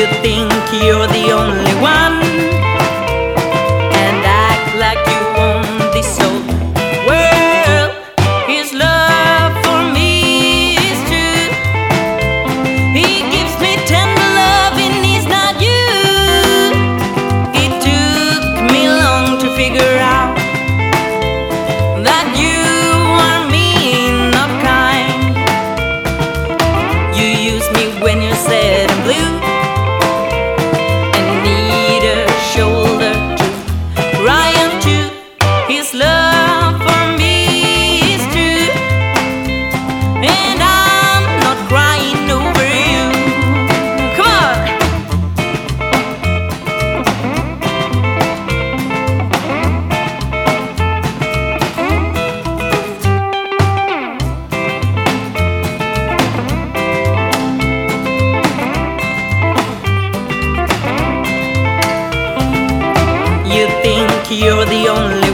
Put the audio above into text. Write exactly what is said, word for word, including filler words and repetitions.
You think you're the only one and act like you own this whole world. His love for me is true. He gives me tender love and he's not you. It took me long to figure out that you are mean, not kind. You use me when you're sad and blue and need a shoulder to cry onto. His love for me is true, and I'm not crying over you. Come on! You think you're the only